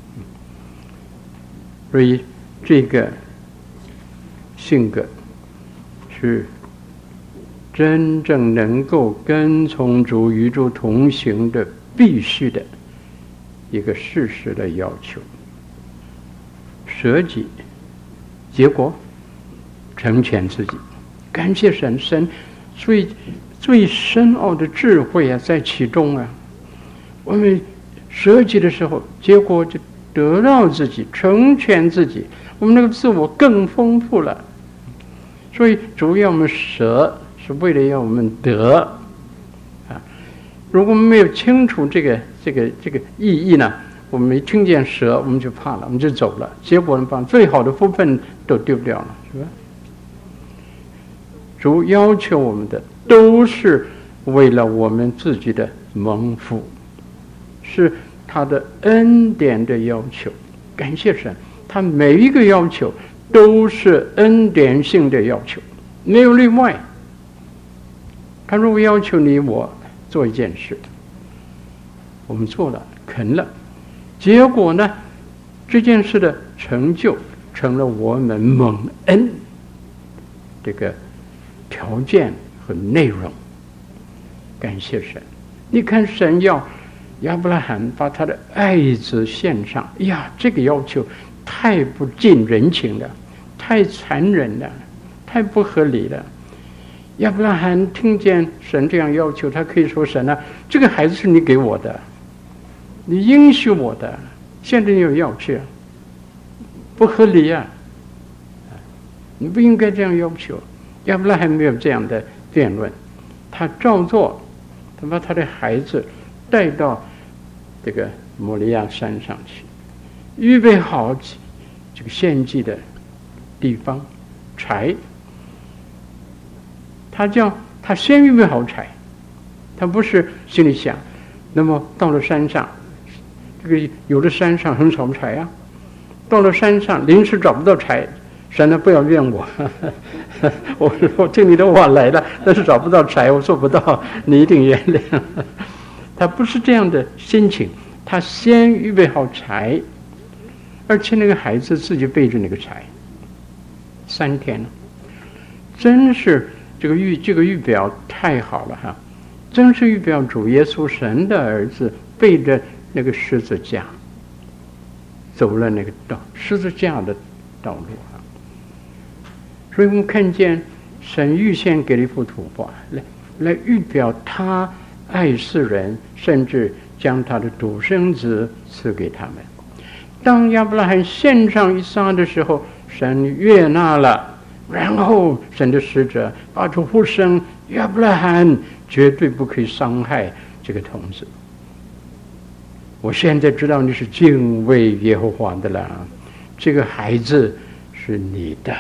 所以这个性格是真正能够跟从主与主同行的必须的一个事实的要求。舍己，结果成全自己， 感谢神，神最深奥的智慧啊，在其中啊。我们舍己的时候，结果就得到自己，成全自己，我们那个自我更丰富了。所以主要我们舍，是为了要我们得啊。如果我们没有清楚这个意义呢，我们没听见舍，我们就怕了，我们就走了，结果呢，把最好的福分都丢掉了，是吧？主要求我们的都是为了我们自己的蒙福，是他的恩典的要求。感谢神，他每一个要求都是恩典性的要求，没有例外。他如果要求你我做一件事，我们做了，肯了，结果呢，这件事的成就成了我们蒙恩这个条件和内容。感谢神。你看神要亚伯拉罕把他的爱子献上，呀，这个要求太不近人情了，太残忍了，太不合理了。亚伯拉罕听见神这样要求，他可以说：神啊，这个孩子是你给我的，你应许我的，现在你又要去，不合理啊！你不应该这样要求。亚伯拉罕没有这样的辩论，他照做，他把他的孩子带到这个摩利亚山上去，预备好这个献祭的地方，柴。他先预备好柴，他不是心里想，那么到了山上，这个有的山上很少柴啊，到了山上临时找不到柴，神呢不要怨我，我听你的话来了，但是找不到柴，我做不到，你一定原谅。他不是这样的心情，他先预备好柴，而且那个孩子自己背着那个柴，3天了，真是这个预表太好了哈，真是预表主耶稣神的儿子背着那个十字架走了那个十字架的道路啊。所以我们看见神预先给了一幅图画来预表他爱世人，甚至将他的独生子赐给他们。当亚伯拉罕献上以撒的时候，神悦纳了，然后神的使者发出呼声：亚伯拉罕绝对不可以伤害这个童子。我现在知道你是敬畏耶和华的了，这个孩子是你的，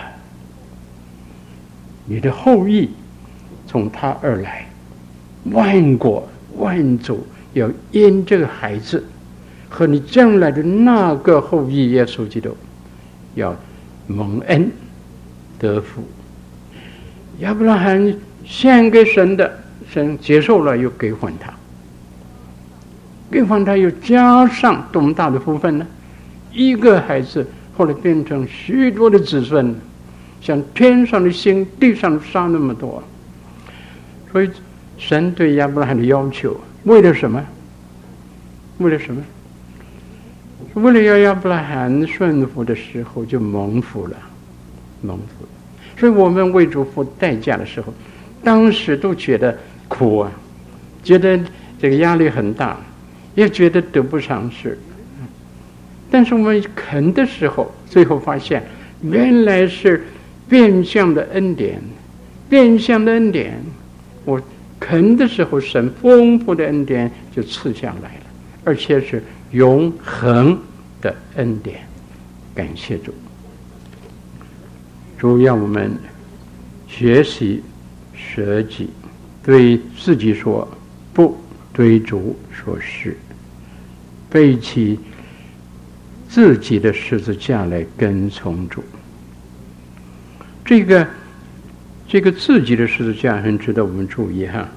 你的后裔从他而来，万国万族要因这个孩子和你将来的那个后裔耶稣基督要蒙恩得福。亚伯拉罕献给神的，神接受了，又给还他，给还他又加上多么大的福分呢？一个孩子后来变成许多的子孙，像天上的星，地上的沙那么多。所以神对亚伯拉罕的要求，为了什么？为了什么？为了要亚伯拉罕顺服的时候就蒙福了，蒙福了。所以我们为主付代价的时候，当时都觉得苦啊，觉得这个压力很大，也觉得得不偿失。但是我们肯的时候，最后发现原来是变相的恩典，变相的恩典。我肯的时候，神丰富的恩典就赐下来了，而且是永恒的恩典。感谢主。主要我们学习舍己，对自己说不，对主说是，背起自己的十字架来跟从主。这个自己的十字架很值得我们注意哈。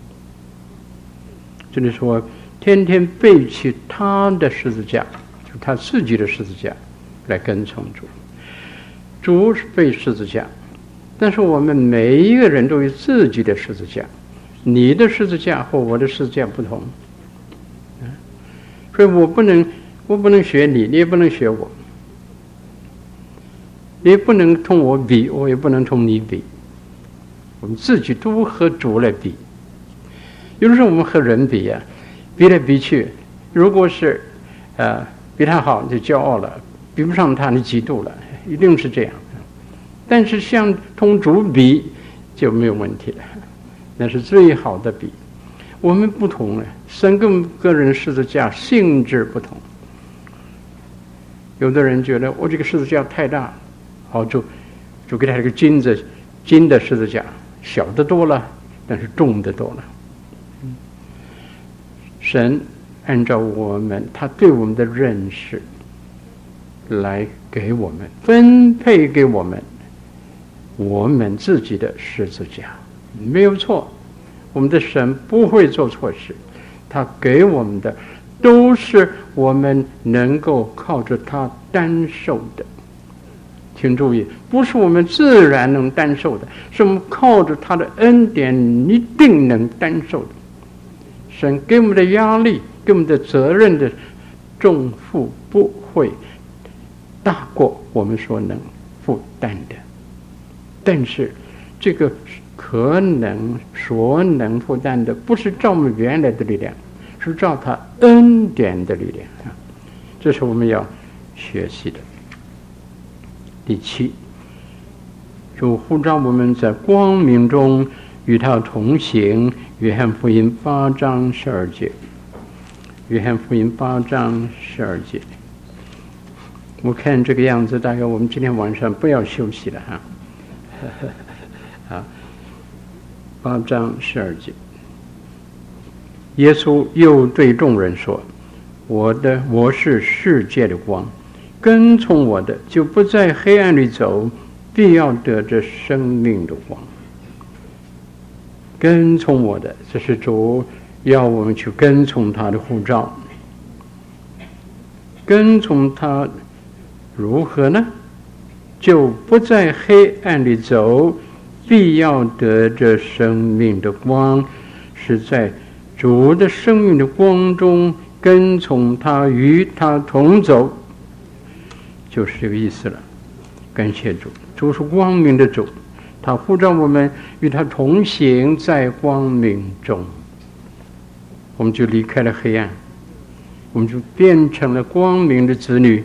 这里说天天背起他的十字架，就他自己的十字架来跟从主。主是背十字架，但是我们每一个人都有自己的十字架，你的十字架和我的十字架不同，所以我不能学你，你也不能学我，你也不能同我比，我也不能同你比， 我们自己都和主来比。有的时候我们和人比啊，比来比去，如果是比他好，你就骄傲了；比不上他，你嫉妒了，一定是这样。但是像同主比就没有问题了，那是最好的比。我们不同了，神跟个人十字架性质不同。有的人觉得我这个十字架太大，好就给他这个金的十字架，小的多了，但是重的多了。神按照他对我们的认识来给我们分配给我们自己的十字架，没有错。我们的神不会做错事，他给我们的都是我们能够靠着他担受的。请注意，不是我们自然能担受的，是我们靠着他的恩典一定能担受的。神给我们的压力，给我们的责任的重负不会大过我们所能负担的。但是这个所能负担的，不是照我们原来的力量，是照他恩典的力量啊！这是我们要学习的。第7，主呼召我们在光明中与他同行。约翰福音8章12节。约翰福音8章12节。我看这个样子，大概我们今天晚上不要休息了哈。好，8章12节。耶稣又对众人说：“我是世界的光，跟从我的就不在黑暗里走，必要得着生命的光。”跟从我的，这是主要我们去跟从他的呼召。跟从他如何呢？就不在黑暗里走，必要得着生命的光，是在主的生命的光中跟从他，与他同走，就是这个意思了。感谢主，主是光明的主，他呼召我们与他同行在光明中，我们就离开了黑暗，我们就变成了光明的子女。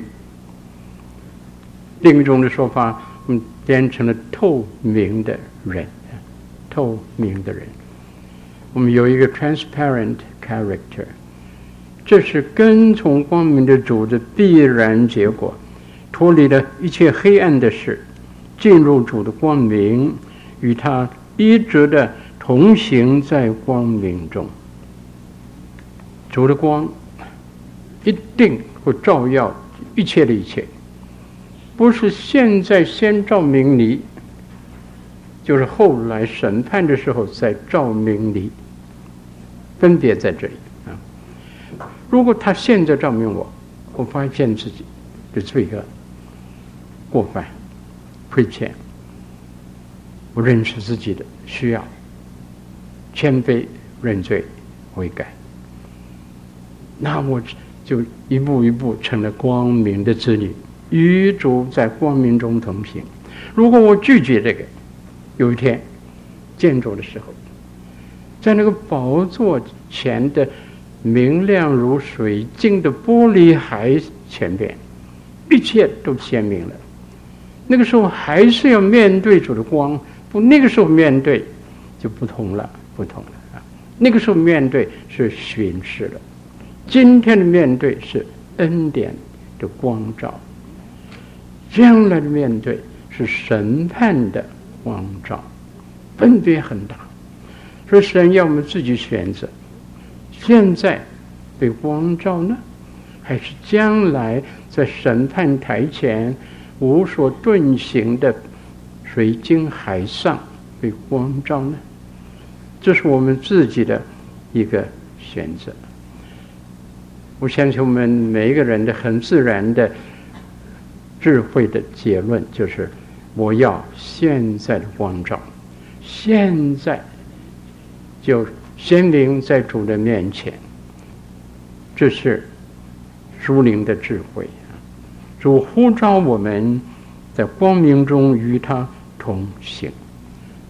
另一种的说法，我们变成了透明的人，透明的人。我们有一个 transparent character， 这是跟从光明的主的必然结果，脱离了一切黑暗的事，进入主的光明，与他一直的同行在光明中。主的光一定会照耀一切的一切，不是现在先照明你，就是后来审判的时候再照明你，分别在这里啊。如果他现在照明我，我发现自己的罪恶、过犯、亏欠，我认识自己的需要，谦卑认罪悔改，那我就一步一步成了光明的子女，与主在光明中同行。如果我拒绝这个，有一天见主的时候，在那个宝座前的明亮如水晶的玻璃海前边，一切都鲜明了。那个时候还是要面对主的光，不，那个时候面对就不同了啊！那个时候面对是巡视了，今天的面对是恩典的光照，将来的面对是审判的光照，分别很大。所以神要我们自己选择，现在被光照呢，还是将来在审判台前无所遁形的水晶海上被光照呢？这是我们自己的一个选择。我相信我们每一个人的很自然的智慧的结论就是：我要现在的光照，现在就显明在主的面前。这是属灵的智慧。主呼召我们在光明中与他同行，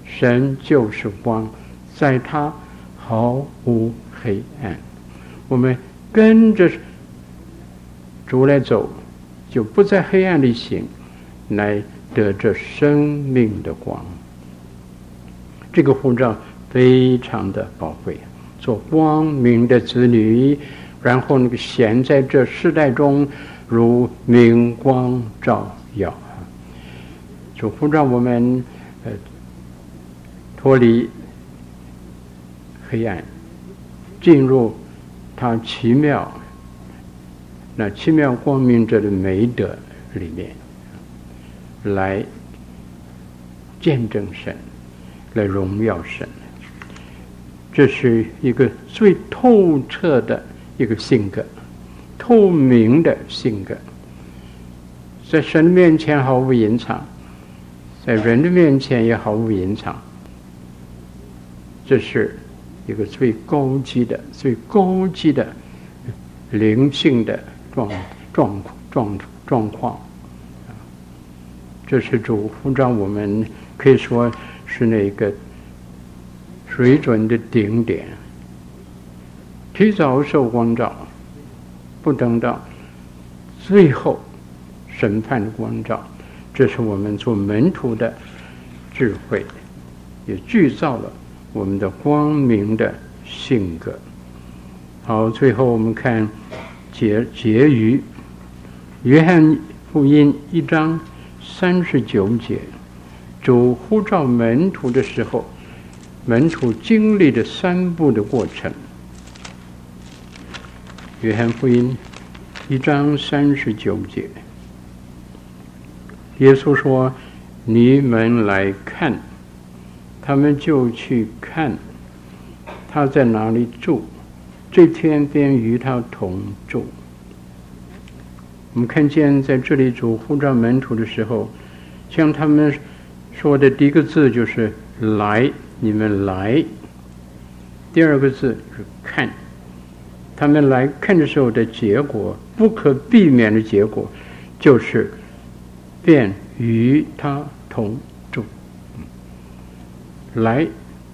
神就是光，在他毫无黑暗。我们跟着主来走，就不在黑暗里行，来得着生命的光。这个护照非常的宝贵，做光明的子女，然后那个显在这世代中如明光照耀。主护照我们脱离黑暗，进入他奇妙光明者的美德里面，来见证神，来荣耀神。这是一个最透彻的一个性格，透明的性格，在神面前毫无隐藏，在人的面前也毫无隐藏。这是一个最高级的灵性的状况。这是主呼召我们，可以说是那个水准的顶点，提早受光照，不等到最后审判的光照。这是我们做门徒的智慧，也具造了我们的光明的性格。好，最后我们看结语，约翰福音1章39节，主呼召门徒的时候，门徒经历了3步的过程。约翰福音1章39节，耶稣说：“你们来看。”他们就去看，他在哪里住，这天便与他同住。我们看见在这里主呼召门徒的时候，像他们说的第一个字就是来，你们来。第二个字是看，他们来看的时候的结果，不可避免的结果，就是便与他同住。来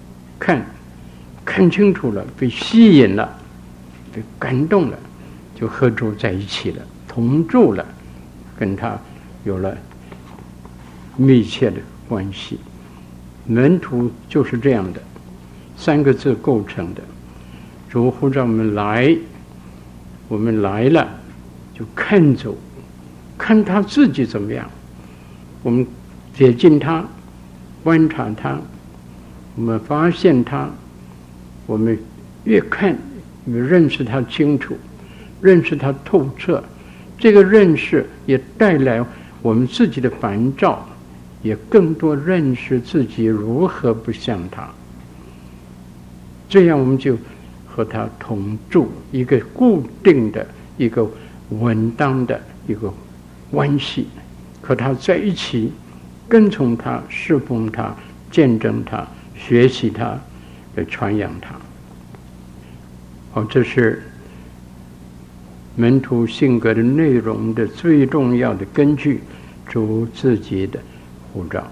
看清楚了，被吸引了，被感动了，就和主在一起了，同住了，跟他有了密切的关系。门徒就是这样的，3个字构成的。主呼召我们来，我们来了就看走，看他自己怎么样，我们接近他，观察他，我们发现他，我们越看越认识他清楚，认识他透彻。这个认识也带来我们自己的反照，也更多认识自己如何不像他。这样我们就和他同住，一个固定的、一个稳当的一个关系，和他在一起，跟从他，侍奉他，见证他，学习他，来传扬他。好，这是门徒性格的内容的最重要的根据，主自己的呼召。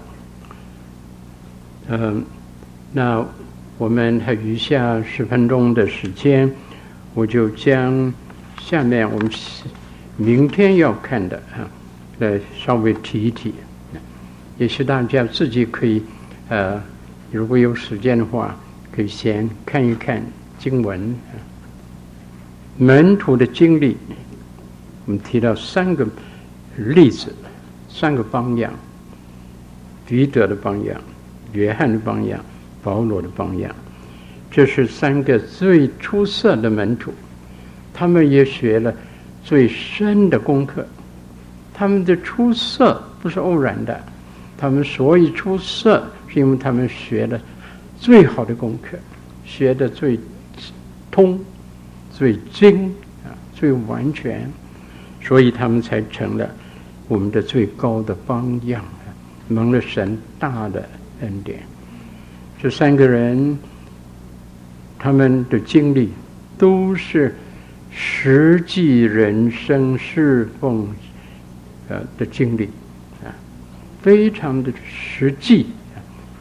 那我们还余下10分钟的时间，我就将下面我们明天要看的来稍微提一提，也许大家自己可以如果有时间的话，可以先看一看经文。门徒的经历，我们提到3个例子，3个榜样：彼得的榜样、约翰的榜样、保罗的榜样。这是3个最出色的门徒，他们也学了最深的功课。他们的出色不是偶然的，他们所以出色，是因为他们学了最好的功课，学得最通、最精最完全，所以他们才成了我们的最高的榜样，蒙了神大的恩典。这3个人，他们的经历都是实际人生侍奉的经历非常的实际，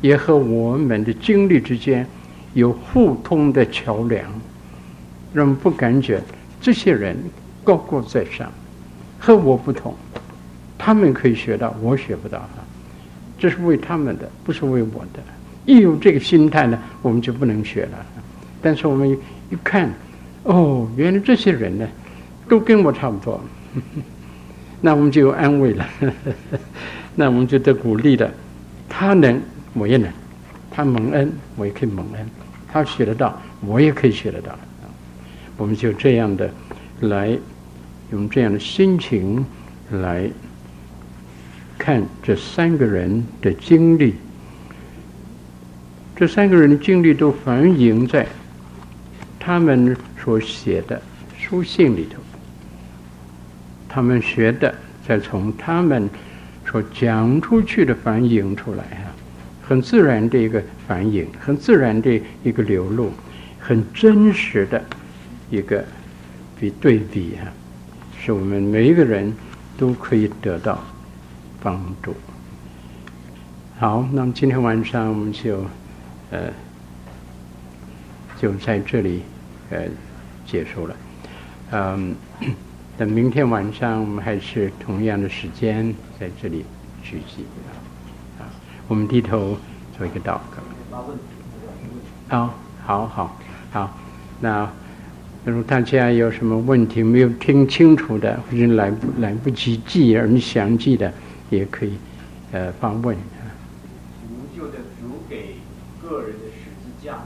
也和我们的经历之间有互通的桥梁，让我们不感觉这些人高高在上，和我不同，他们可以学到，我学不到这是为他们的，不是为我的。一有这个心态呢，我们就不能学了。但是我们一看，哦，原来这些人呢，都跟我差不多，那我们就有安慰了，那我们就得鼓励了。他能，我也能；他蒙恩，我也可以蒙恩；他学得到，我也可以学得到。我们就这样的来，用这样的心情来看这三个人的经历。这三个人的经历都反映在他们所写的书信里头，他们学的再从他们所讲出去的反映出来很自然的一个反应，很自然的一个流露，很真实的一个对比使我们每一个人都可以得到帮助。好，那么今天晚上我们就在这里结束了。等明天晚上我们还是同样的时间在这里聚集我们低头做一个祷告。好，那如果大家有什么问题没有听清楚的，或者来不及记而你想记的，也可以发问。 无救的主给个人的十字架，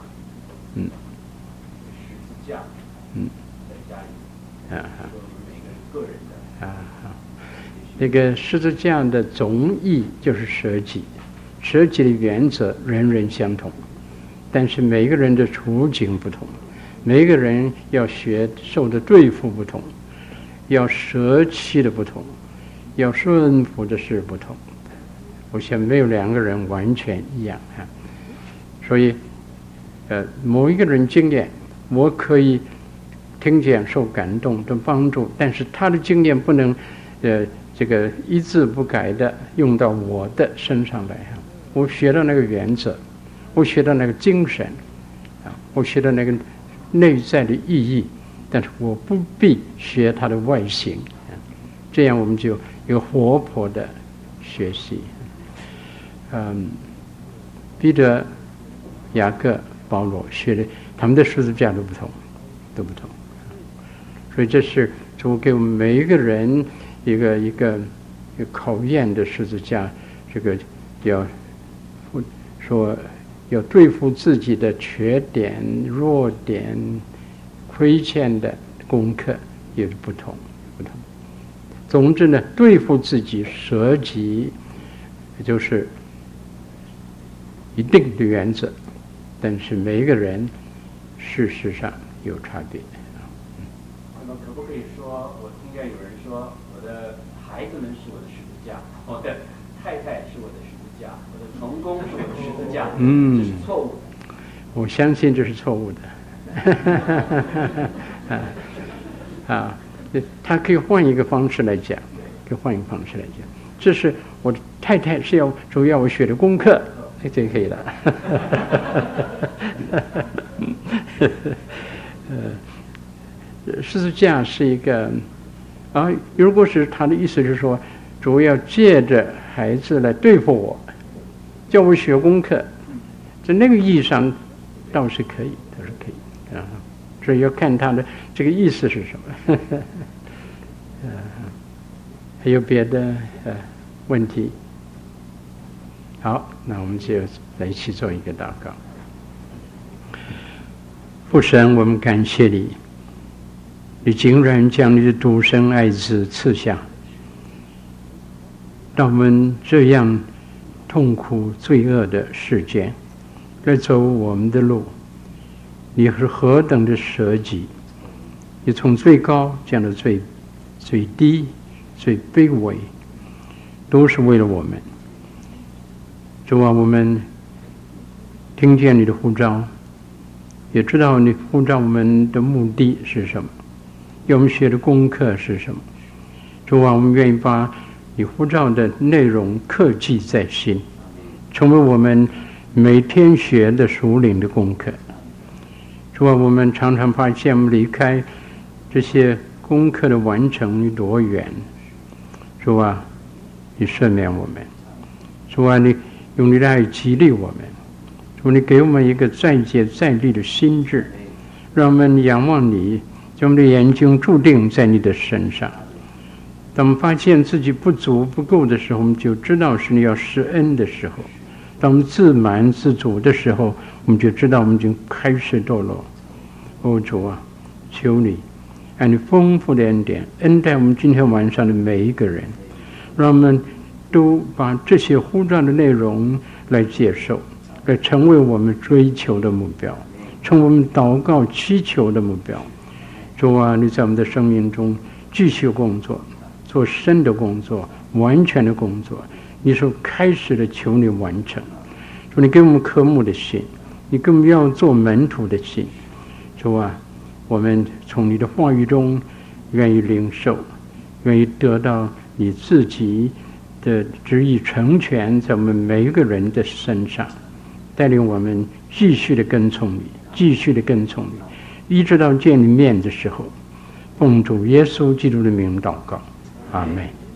十字架，在家里，说我们每个人的那个十字架的总义就是舍己，舍己的原则人人相同，但是每个人的处境不同，每个人要受的对付不同，要舍弃的不同，要顺服的是不同。我想没有两个人完全一样所以某一个人经验我可以听见受感动的帮助，但是他的经验不能这个一字不改的用到我的身上来我学到那个原则，我学到那个精神我学到那个内在的意义，但是我不必学它的外形这样我们就有活泼的学习。彼得、雅各、保罗学的，他们的十字架都不同，所以这是主给我们每一个人一个考验的十字架，这个要对付自己的缺点、弱点、亏欠的功课也是不同。总之呢，对付自己舍己，就是一定的原则，但是每一个人事实上有差别。 那么可不可以说，我听见有人说，我的孩子们是我的十字架，我的太太是我的十字架，我的成功是我的十字架，这是错误的。 我相信这是错误的。他可以换一个方式来讲，这是我的太太是主要我学的功课，这可以了。十字架是一个如果是他的意思是说，主要借着孩子来对付我，叫我学功课，在那个意义上倒是可以所以要看他的这个意思是什么。还有别的问题？好，那我们就来一起做一个祷告。父神，我们感谢你，你竟然将你的独生爱子赐下，让我们这样痛苦罪恶的世界来走我们的路。你是何等的舍己，你从最高降到最低、最卑微，都是为了我们。主啊，我们听见你的呼召，也知道你呼召我们的目的是什么，要我们学的功课是什么。主啊，我们愿意把你呼召的内容刻记在心，成为我们每天学的属灵的功课。主啊，我们常常发现我们离开这些功课的完成有多远。主啊，你赦免我们。主啊，你用你的爱激励我们。主，你给我们一个再接再厉的心智，让我们仰望你，将我们的眼睛注定在你的身上。当我们发现自己不足不够的时候，我们就知道是你要施恩的时候；当我们自满自足的时候，我们就知道我们已经开始堕落。哦，主啊，求你按你丰富的恩典恩待我们今天晚上的每一个人，让我们都把这些呼召的内容来接受，来成为我们追求的目标，成为我们祷告祈求的目标。主啊，你在我们的生命中继续工作，做深的工作，完全的工作。你所开始的，求你完成。主，你给我们渴慕的心，你给我们要做门徒的心。主啊，我们从你的话语中愿意领受，愿意得到你自己的旨意成全在我们每一个人的身上，带领我们继续的跟从你，继续的跟从你，一直到见你面的时候。奉主耶稣基督的名祷告，阿们。